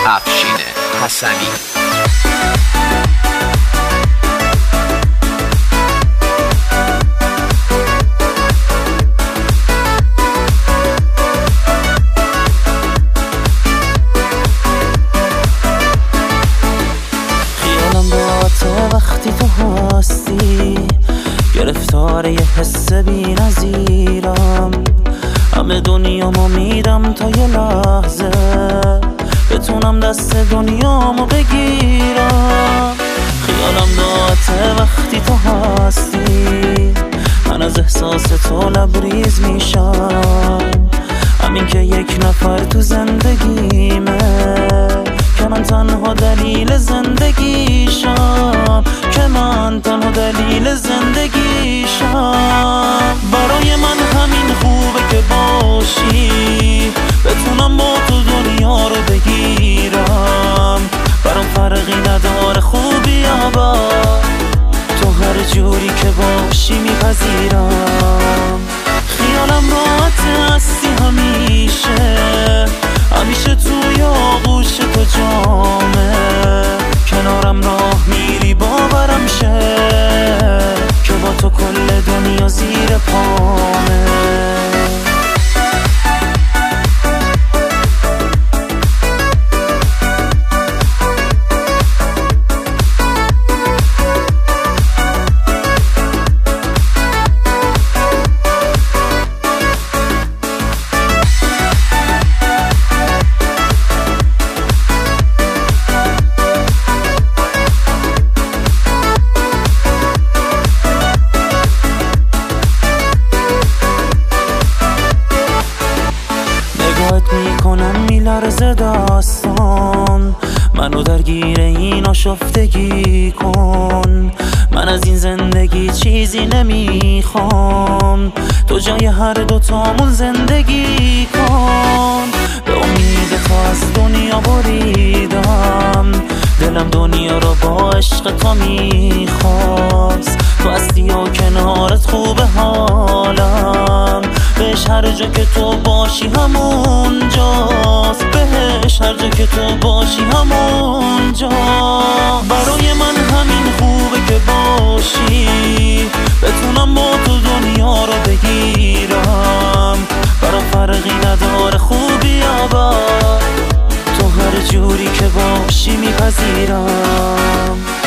افشین حسنی. وقتی تو هستی گرفتار یه حس بی نظیرم، همه دنیامو میدم تا یه لحظه بتونم دست دنیامو بگیرم. خیالم داعته وقتی تو هستی، من از احساس تو لبریز میشم. همین که یک نفر تو زندگیمه که من تنها دلیل زندگیشم، که من تنها دلیل زندگیشم. برای من همین خوبه که باشی، بتونم با تو دنیا رو بگیرم. برام فرقی نداره خوبی یا بد، تو هر جوری که باشی میپذیرم. خیالم راحت هستی همیشه، همیشه توی آغوش تو جامه. کنارم راه میری باورم شه که با تو کل دنیا زیر پامه. میکنم میلرزه داستان، منو درگیر این آشفتگی کن. من از این زندگی چیزی نمیخوام، تو جای هر دوتامون زندگی کن. به امید تو از دنیا بریدم، دلم دنیا رو با عشق تو میخواست. تو هستی و کنارت خوبه حالم، بهش هر جا که تو باشی همونجاست، بهش هر جا که تو باشی همونجا. برای من همین خوبه که باشی، بتونم با تو دنیا رو بگیرم. برام فرقی نداره خوبی یا بد، تو هر جوری که باشی میپذیرم.